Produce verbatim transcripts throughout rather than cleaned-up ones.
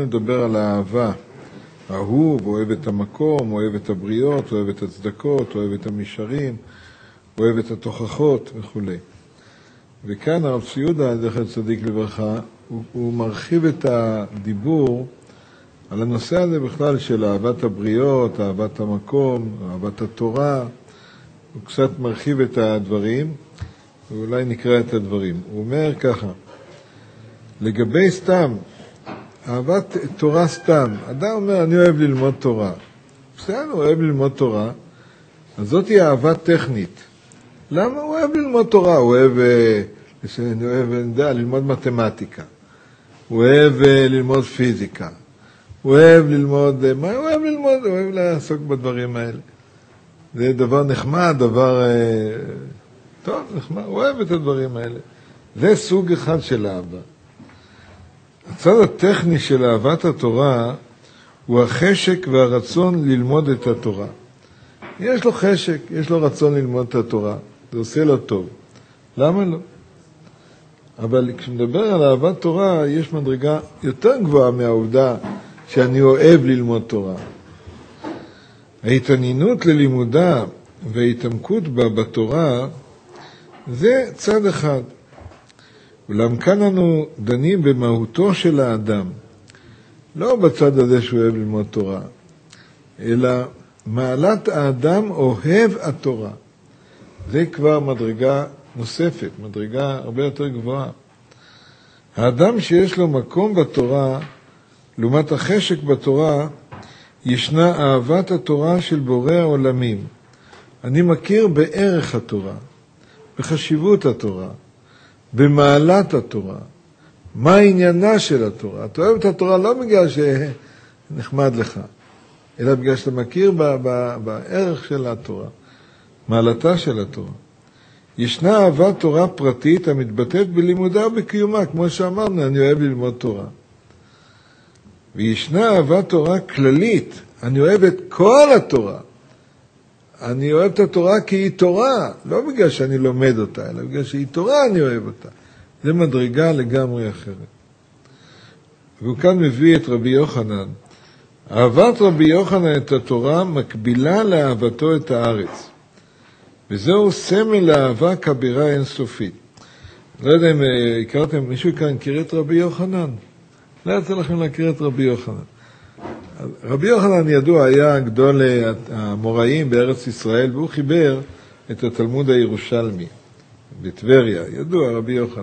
לדבר על האהבה. אהוב, אוהב את המקום, אוהב את הבריות, אוהב את הצדקות, אוהב את המשרים, אוהב את התוכחות וכו'. וכאן הרב צבי יהודה, זכר צדיק לברכה, הוא, הוא מרחיב את הדיבור על הנושא הזה בכלל של אהבת הבריות, אהבת המקום, אהבת התורה. הוא קצת מרחיב את הדברים, ואולי נקרא את הדברים. הוא אומר ככה, לגבי סתם, אהבת תורה סתם, אדם אומר, אני אוהב ללמוד תורה. בסדר, הוא אוהב ללמוד תורה, אז זאת היא אהבה טכנית. למה הוא אוהב ללמוד תורה? הוא אוהב, אני אוהב, אני יודע, ללמוד מתמטיקה. הוא אוהב ללמוד פיזיקה. הוא אוהב ללמוד, מה הוא אוהב ללמוד? הוא אוהב לעסוק בדברים האלה. זה דבר נחמד, דבר טוב, נחמד, הוא אוהב את הדברים האלה. זה סוג אחד של אהבה. הצד הטכני של אהבת התורה הוא החשק והרצון ללמוד את התורה. יש לו חשק, יש לו רצון ללמוד את התורה, זה עושה לו טוב. למה לא? אבל כשמדבר על אהבת תורה, יש מדרגה יותר גבוהה מהעובדה שאני אוהב ללמוד תורה. ההתעניינות ללימודה וההתעמקות בה בתורה, זה צד אחד. אולם כאן אנו דנים במהותו של האדם, לא בצד הזה שהוא אוהב ללמוד תורה, אלא מעלת האדם אוהב התורה. זה כבר מדרגה נוספת, מדרגה הרבה יותר גבוהה. האדם שיש לו מקום בתורה, לעומת החשק בתורה, ישנה אהבת התורה של בורא העולמים. אני מכיר בערך התורה, בחשיבות התורה, במעלת התורה. מה העניינה של התורה? אתה אוהב את התורה לא בגלל שנחמד לך, אלא בגלל שאתה מכיר ב- ב- בערך של התורה, מעלתה של התורה. ישנה אהבת תורה פרטית המתבטאת בלימודה ובקיומה, כמו שאמרנו, אני אוהב ללמוד תורה. וישנה אהבת תורה כללית, אני אוהב את כל התורה. אני אוהב את התורה כי היא תורה, לא בגלל שאני לומד אותה, אלא בגלל שהיא תורה אני אוהב אותה. זה מדרגה לגמרי אחרת. והוא כאן מביא את רבי יוחנן. אהבת רבי יוחנן את התורה מקבילה לאהבתו את הארץ. וזהו סמל לאהבה כבירה אינסופית. לא יודע אם הכרתם, מישהו כאן הכיר את רבי יוחנן? לא יצא לכם להכיר את רבי יוחנן. רבי יוחנן ידוע היה גדול המוראים בארץ ישראל, והוא חיבר את התלמוד הירושלמי בטבריה, ידוע רבי יוחנן.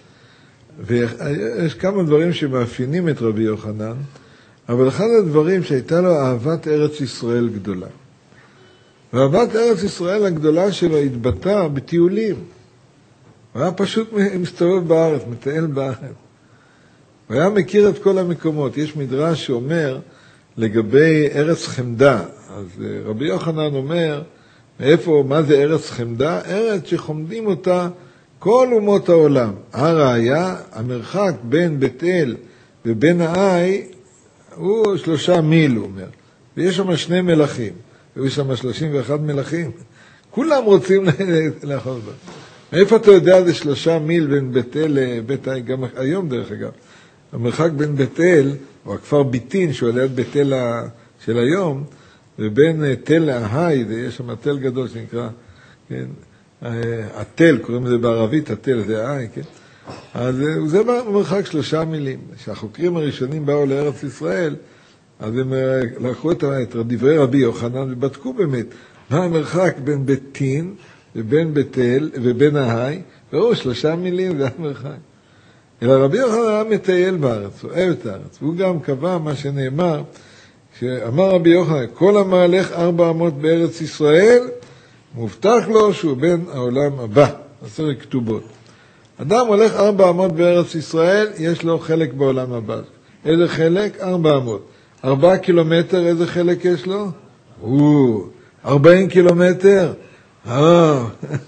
ויש כמה דברים שמאפיינים את רבי יוחנן, אבל אחד הדברים שהייתה לו אהבת ארץ ישראל גדולה. ואהבת ארץ ישראל הגדולה שלו התבטאה בטיולים. הוא היה פשוט מסתובב בארץ, מטייל בארץ. הוא היה מכיר את כל המקומות. יש מדרש שאומר לגבי ארץ חמדה. אז רבי יוחנן אומר, מאיפה, מה זה ארץ חמדה? ארץ שחומדים אותה כל אומות העולם. הראיה, המרחק בין בית אל ובין העי הוא שלושה מיל, הוא אומר. ויש שם שני מלכים. ויש שם שלושים ואחד מלכים. כולם רוצים לאכול בה. מאיפה אתה יודע זה שלושה מיל בין בית אל לבית העי? גם היום דרך אגב. המרחק בין בית אל, או הכפר ביטין, שהוא ליד בית אל של היום, ובין תל ההי, ויש שם תל גדול שנקרא, כן, התל, קוראים לזה בערבית, התל, זה ההי, כן? אז זה מרחק שלושה מילים. כשהחוקרים הראשונים באו לארץ ישראל, אז הם לקחו את דברי רבי יוחנן ובדקו באמת מה המרחק בין ביתין ובין בית אל ובין ההי, וראו שלושה מילים זה המרחק. אלא רבי יוחנן היה מטייל בארץ, הוא אוהב את הארץ, והוא גם קבע מה שנאמר, שאמר רבי יוחנן, כל המהלך ארבע אמות בארץ ישראל, מובטח לו שהוא בן העולם הבא, עשר כתובות. אדם הולך ארבע אמות בארץ ישראל, יש לו חלק בעולם הבא. איזה חלק? ארבע אמות. ארבעה קילומטר, איזה חלק יש לו? או, ארבעים קילומטר? אה,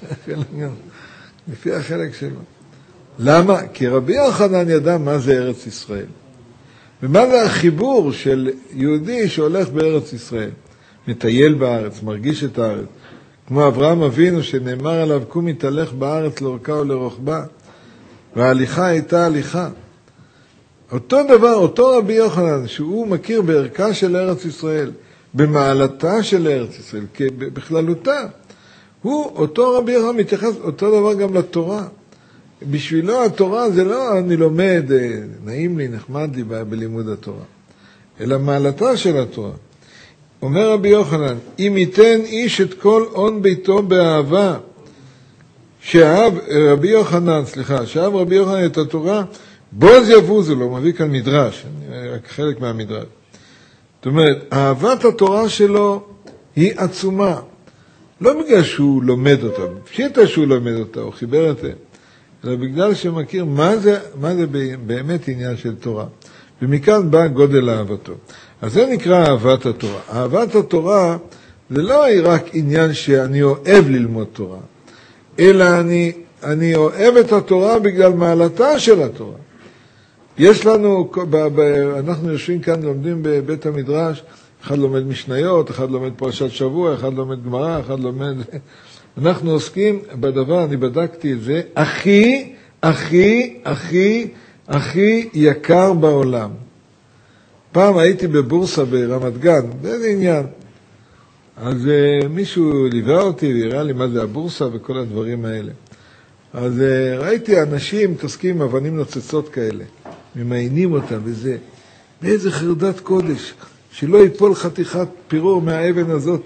לפי החלק שלו. למה? כי רבי יוחנן ידע מה זה ארץ ישראל. ומה זה החיבור של יהודי שהולך בארץ ישראל? מטייל בארץ, מרגיש את הארץ. כמו אברהם אבינו שנאמר עליו, קום התהלך בארץ לאורכה ולרוחבה. וההליכה הייתה הליכה. אותו דבר, אותו רבי יוחנן, שהוא מכיר בערכה של ארץ ישראל, במעלתה של ארץ ישראל, בכללותה, הוא, אותו רבי יוחנן מתייחס אותו דבר גם לתורה. בשבילו התורה זה לא אני לומד, נעים לי, נחמד לי בלימוד התורה, אלא מעלתה של התורה. אומר רבי יוחנן, אם ייתן איש את כל עון ביתו באהבה, שאהב רבי יוחנן, סליחה, שאהב רבי יוחנן את התורה, בוז יבוזו לו, מביא כאן מדרש, רק חלק מהמדרש. זאת אומרת, אהבת התורה שלו היא עצומה. לא בגלל שהוא לומד אותה, פשיטה שהוא לומד אותה, הוא חיבר את זה, אלא בגלל שהוא מכיר מה זה, מה זה באמת עניין של תורה. ומכאן בא גודל אהבתו. אז זה נקרא אהבת התורה. אהבת התורה זה לא רק עניין שאני אוהב ללמוד תורה, אלא אני, אני אוהב את התורה בגלל מעלתה של התורה. יש לנו, אנחנו יושבים כאן, לומדים בבית המדרש, אחד לומד משניות, אחד לומד פרשת שבוע, אחד לומד גמרא, אחד לומד... אנחנו עוסקים בדבר, אני בדקתי את זה, הכי, הכי, הכי, הכי יקר בעולם. פעם הייתי בבורסה ברמת גן, באיזה עניין. אז uh, מישהו ליווה אותי והראה לי מה זה הבורסה וכל הדברים האלה. אז uh, ראיתי אנשים מתעסקים עם אבנים נוצצות כאלה, ממיינים אותם וזה. באיזה חרדת קודש, שלא ייפול חתיכת פירור מהאבן הזאת,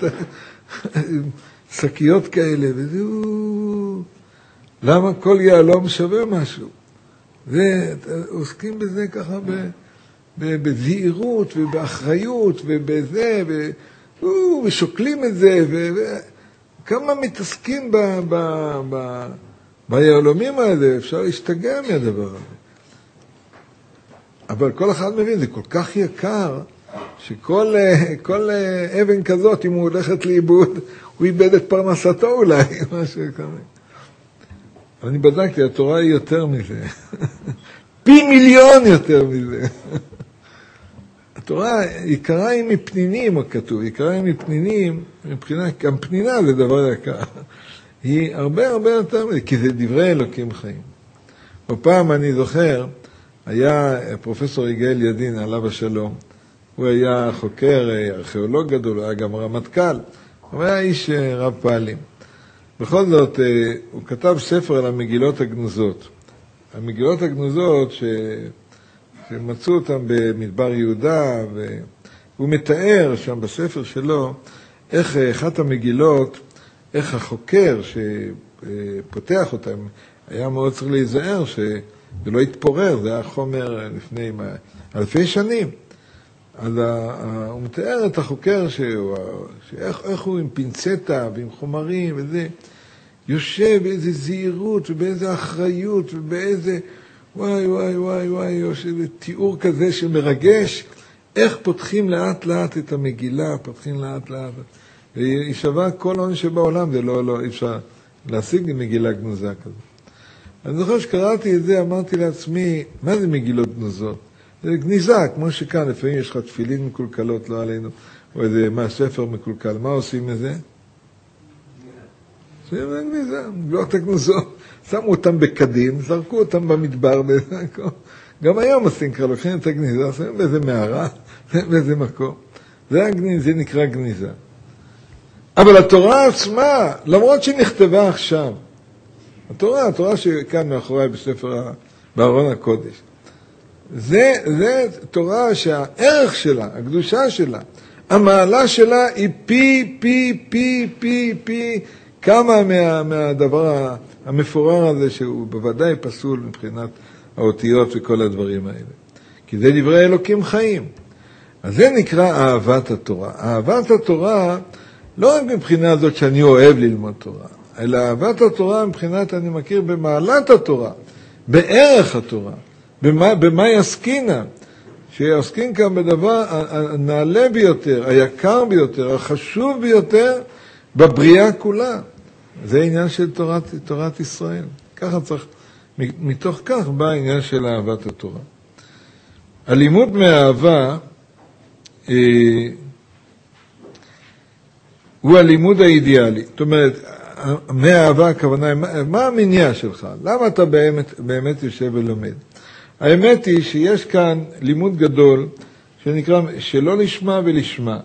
שקיות כאלה, וזהו. למה כל יעלום שווה משהו? ועוסקים בזה ככה ב... בזהירות ובאחריות ובזה, ושוקלים את זה, וכמה מתעסקים ביהלומים האלה, אפשר להשתגע מהדבר הזה. אבל כל אחד מבין, זה כל כך יקר, שכל כל אבן כזאת, אם הוא הולכת לאיבוד, הוא איבד את פרנסתו אולי, משהו כזה. אני בדקתי, התורה היא יותר מזה. פי מיליון יותר מזה. התורה יקרה היא מפנינים, הכתוב, יקרה היא מפנינים, מבחינה, גם פנינה זה דבר יקר. היא הרבה הרבה יותר מזה, כי זה דברי אלוקים חיים. בפעם אני זוכר, היה פרופסור יגאל ידין, עליו השלום, הוא היה חוקר, ארכיאולוג גדול, הוא היה גם רמטכ"ל, הוא היה איש רב פעלים. בכל זאת, הוא כתב ספר על המגילות הגנוזות. המגילות הגנוזות ש... שמצאו אותם במדבר יהודה, והוא מתאר שם בספר שלו, איך אחת המגילות, איך החוקר שפותח אותם, היה מאוד צריך להיזהר שזה לא יתפורר, זה היה חומר לפני אלפי שנים. אז הוא מתאר את החוקר שהוא, שאיך, איך הוא עם פינצטה ועם חומרים וזה, יושב באיזה זהירות ובאיזה אחריות ובאיזה, וואי וואי וואי וואי, יושב תיאור כזה שמרגש, איך פותחים לאט לאט את המגילה, פותחים לאט לאט, והיא שווה כל עון שבעולם, זה לא, לא, אפשר להשיג מגילה גנוזה כזאת. אני זוכר שקראתי את זה, אמרתי לעצמי, מה זה מגילות גנוזות? זה גניזה, כמו שכאן, לפעמים יש לך תפילין מקולקלות, לא עלינו, או איזה מה, ספר מקולקל, מה עושים מזה? זה גניזה, מגילות הגנוזות. שמו אותם בקדים, זרקו אותם במדבר, גם היום עושים ככה, לוקחים את הגניזה, שמים באיזה מערה, באיזה מקום. זה הגניזה, זה נקרא גניזה. אבל התורה עצמה, למרות שהיא נכתבה עכשיו, התורה, התורה שכאן מאחורי בספר, בארון הקודש, זה, זה תורה שהערך שלה, הקדושה שלה, המעלה שלה היא פי, פי, פי, פי, פי, כמה מה, מהדבר המפורר הזה שהוא בוודאי פסול מבחינת האותיות וכל הדברים האלה. כי זה דברי אלוקים חיים. אז זה נקרא אהבת התורה. אהבת התורה לא רק מבחינה הזאת שאני אוהב ללמוד תורה, אלא אהבת התורה מבחינת אני מכיר במעלת התורה, בערך התורה, במה, במה יסקינה, שיסקין כאן בדבר הנעלה ביותר, היקר ביותר, החשוב ביותר בבריאה כולה. זה העניין של תורת, תורת ישראל. ככה צריך, מתוך כך בא העניין של אהבת התורה. הלימוד מאהבה אה, הוא הלימוד האידיאלי. זאת אומרת, מהאהבה הכוונה, מה, מה המניע שלך? למה אתה באמת, באמת יושב ולומד? האמת היא שיש כאן לימוד גדול שנקרא שלא לשמה ולשמה.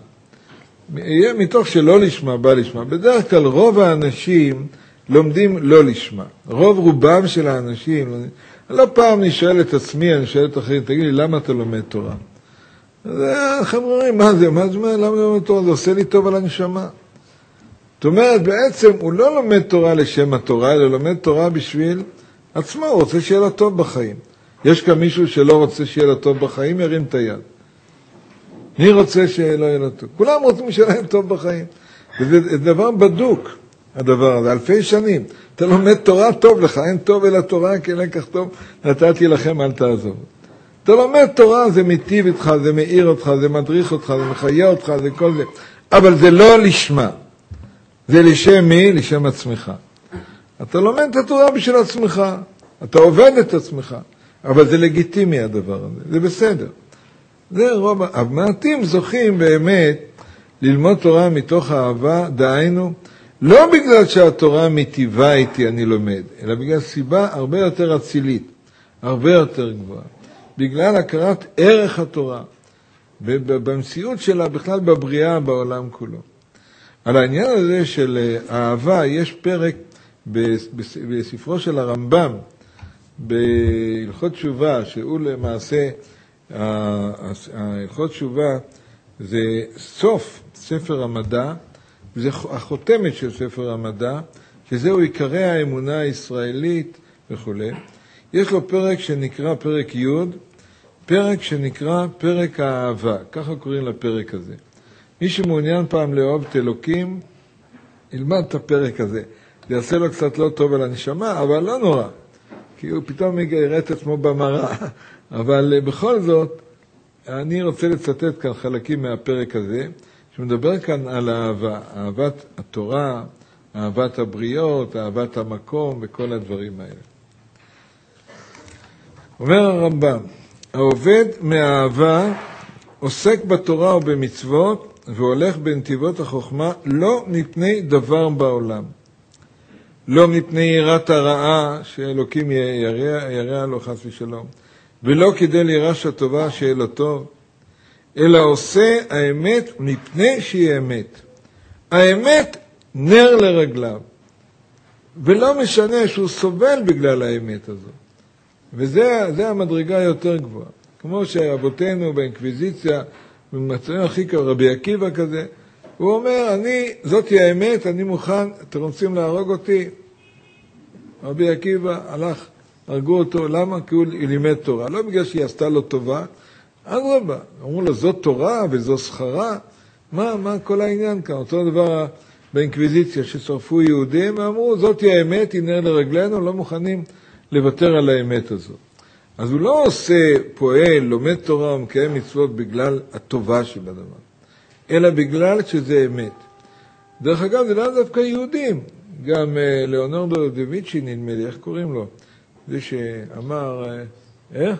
מתוך שלא לשמה בא לשמה. בדרך כלל רוב האנשים לומדים לא לשמה. רוב רובם של האנשים, לא פעם אני שואל את עצמי, אני שואל את אחרים, תגיד לי, למה אתה לומד תורה? אז חברים, מה זה? מה זה? למה אתה לומד תורה? זה עושה לי טוב על הנשמה. זאת אומרת, בעצם הוא לא לומד תורה לשם התורה, אלא לומד תורה בשביל עצמו, הוא רוצה שיהיה לו טוב בחיים. יש כאן מישהו שלא רוצה שיהיה לו טוב בחיים, ירים את היד. מי רוצה שלא יהיה לו טוב? כולם רוצים שיהיה להם טוב בחיים. וזה דבר בדוק, הדבר הזה, אלפי שנים. אתה לומד תורה, טוב לך, אין טוב אל התורה, כי אין כך טוב, נתתי לכם, אל תעזוב. אתה לומד תורה, זה מיטיב איתך, זה מאיר אותך, זה מדריך אותך, זה מחיה אותך, זה כל זה. אבל זה לא לשמה. זה לשם מי? לשם עצמך. אתה לומד את התורה בשביל עצמך. אתה עובד את עצמך. אבל זה לגיטימי הדבר הזה. זה בסדר. זה רוב, המעטים זוכים באמת ללמוד תורה מתוך אהבה, דהיינו, לא בגלל שהתורה מטיבה איתי אני לומד, אלא בגלל סיבה הרבה יותר אצילית, הרבה יותר גבוהה. בגלל הכרת ערך התורה, במציאות שלה, בכלל בבריאה בעולם כולו. על העניין הזה של אהבה, יש פרק בספרו של הרמב"ם, בהלכות תשובה, שהוא למעשה, ההלכות תשובה זה סוף ספר המדע, וזה החותמת של ספר המדע, שזהו עיקרי האמונה הישראלית וכו'. יש לו פרק שנקרא פרק י', פרק שנקרא פרק האהבה, ככה קוראים לפרק הזה. מי שמעוניין פעם לאהוב את אלוקים, ילמד את הפרק הזה. זה יעשה לו קצת לא טוב על הנשמה, אבל לא נורא. כי הוא פתאום יראה את עצמו במראה. אבל בכל זאת, אני רוצה לצטט כאן חלקים מהפרק הזה, שמדבר כאן על אהבה, אהבת התורה, אהבת הבריות, אהבת המקום וכל הדברים האלה. אומר הרמב"ם, העובד מאהבה עוסק בתורה ובמצוות והולך בנתיבות החוכמה לא מפני דבר בעולם. לא מפני יראת הרעה שאלוקים ירא, ירא לו חס ושלום, ולא כדי לירש הטובה שיהיה לו טוב, אלא עושה האמת מפני שהיא אמת. האמת נר לרגליו, ולא משנה שהוא סובל בגלל האמת הזו. וזה זה המדרגה יותר גבוהה. כמו שאבותינו באינקוויזיציה, במצבים הכי קרוב, רבי עקיבא כזה, הוא אומר, אני, זאת היא האמת, אני מוכן, אתם רוצים להרוג אותי? רבי עקיבא הלך, הרגו אותו, למה? כי הוא לימד תורה. לא בגלל שהיא עשתה לו טובה, אדרבה, אמרו לו, זאת תורה וזו שכרה, מה, מה כל העניין כאן? אותו דבר באינקוויזיציה ששרפו יהודים, ואמרו, זאת היא האמת, היא נר לרגלינו, לא מוכנים לוותר על האמת הזאת. אז הוא לא עושה, פועל, לומד תורה ומקיים מצוות בגלל הטובה של הדבר, אלא בגלל שזה אמת. דרך אגב, זה לא דווקא יהודים. גם uh, ליאונרדו דה ויצ'י, נדמה לי, איך קוראים לו? זה שאמר, uh, איך?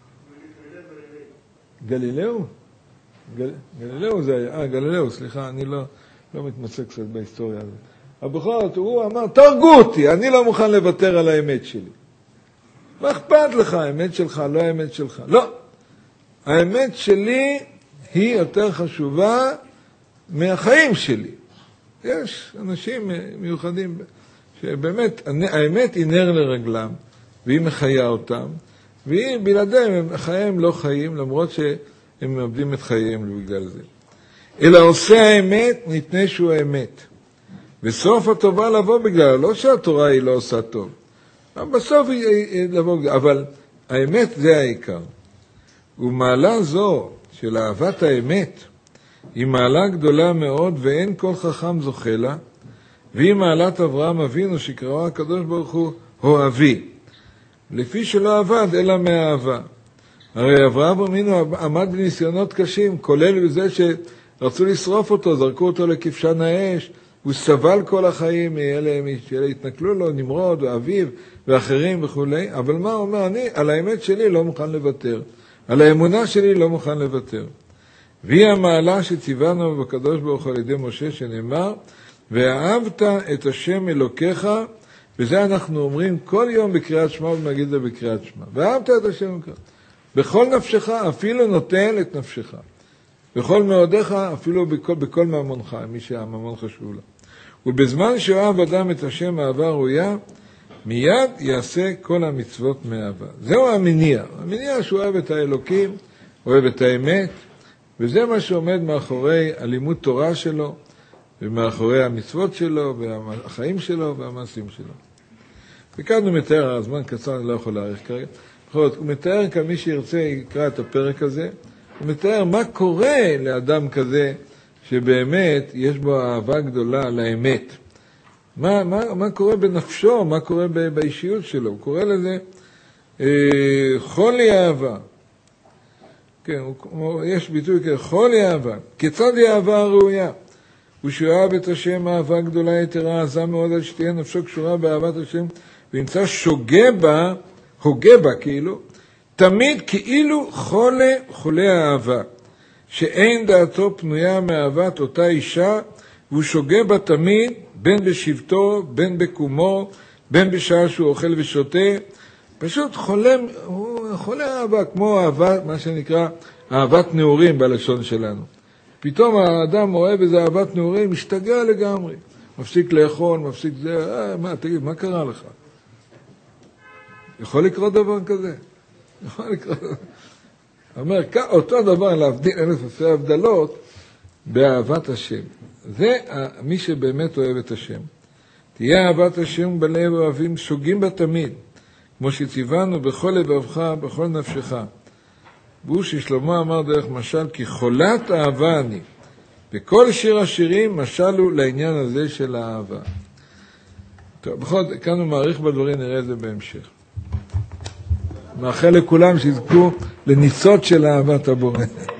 גלילאו? גל... גלילאו זה היה, אה, גלילאו, סליחה, אני לא, לא מתמצא קצת בהיסטוריה הזאת. אבל בכל זאת, הוא אמר, תרגו אותי, אני לא מוכן לוותר על האמת שלי. מה אכפת לך, האמת שלך, לא האמת שלך? לא. האמת שלי היא יותר חשובה מהחיים שלי. יש אנשים מיוחדים שבאמת, האמת היא נר לרגלם, והיא מחיה אותם, והיא בלעדיהם, חייהם לא חיים, למרות שהם מאבדים את חייהם בגלל זה. אלא עושה האמת מפני שהוא האמת. וסוף הטובה לבוא בגלל, לא שהתורה היא לא עושה טוב. בסוף היא, היא לבוא בגלל, אבל האמת זה העיקר. ומעלה זו של אהבת האמת, היא מעלה גדולה מאוד ואין כל חכם זוכה לה, והיא מעלת אברהם אבינו שקראו הקדוש ברוך הוא אוהבי, לפי שלא עבד אלא מהאהבה. הרי אברהם אבינו עמד בניסיונות קשים, כולל בזה שרצו לשרוף אותו, זרקו אותו לכבשן האש, הוא סבל כל החיים, שאלה התנכלו לו, נמרוד ואביו ואחרים וכו'. אבל מה הוא אומר? אני על האמת שלי לא מוכן לוותר, על האמונה שלי לא מוכן לוותר. והיא המעלה שציוונו בקדוש ברוך הוא על ידי משה, שנאמר, ואהבת את השם אלוקיך וזה אנחנו אומרים כל יום בקריאת שמע, ונגיד זה בקריאת שמע. ואהבת את השם כך. בכל נפשך, אפילו נותן את נפשך. בכל מאודיך, אפילו בכל, בכל ממונך, מי שהממון חשוב לו. ובזמן שאוהב אדם את השם אהבה ראויה, מיד יעשה כל המצוות מאהבה. זהו המניע. המניע שהוא אוהב את האלוקים, אוהב את האמת, וזה מה שעומד מאחורי הלימוד תורה שלו, ומאחורי המצוות שלו, והחיים שלו, והמעשים שלו. וכאן הוא מתאר, הזמן קצר, אני לא יכול להאריך כרגע, הוא מתאר כמי שירצה יקרא את הפרק הזה, הוא מתאר מה קורה לאדם כזה, שבאמת יש בו אהבה גדולה לאמת. מה, מה, מה קורה בנפשו, מה קורה באישיות שלו. הוא קורא לזה אה, חולי אהבה. כן, הוא, יש ביטוי כזה, חולי אהבה. כיצד היא אהבה הראויה? הוא שאוהב את השם אהבה גדולה יתרה, עזה מאוד על שתהיה נפשו קשורה באהבת השם, ונמצא שוגה בה, הוגה בה כאילו, תמיד כאילו חולה, חולה האהבה, שאין דעתו פנויה מאהבת אותה אישה, והוא שוגה בה תמיד, בין בשבטו, בין בקומו, בין בשעה שהוא אוכל ושותה, פשוט חולה, הוא חולה אהבה, כמו אהבה, מה שנקרא אהבת נעורים בלשון שלנו. פתאום האדם אוהב איזה אהבת נעורים, משתגע לגמרי. מפסיק לאכול, מפסיק זה, אה, מה, תגיד, מה קרה לך? יכול לקרות דבר כזה? יכול לקרות דבר. אומר, אותו דבר להבדיל אלף אלפי הבדלות, באהבת השם. זה מי שבאמת אוהב את השם. תהיה אהבת השם בלב אוהבים, שוגים בה תמיד, כמו שציוונו בכל לבבך, בכל נפשך. והוא ששלמה אמר דרך משל, כי חולת אהבה אני. בכל שיר השירים משלו לעניין הזה של האהבה. טוב, בכל זאת, כאן הוא מעריך בדברים, נראה את זה בהמשך. מאחל לכולם שיזכו לניצות של אהבת הבורא.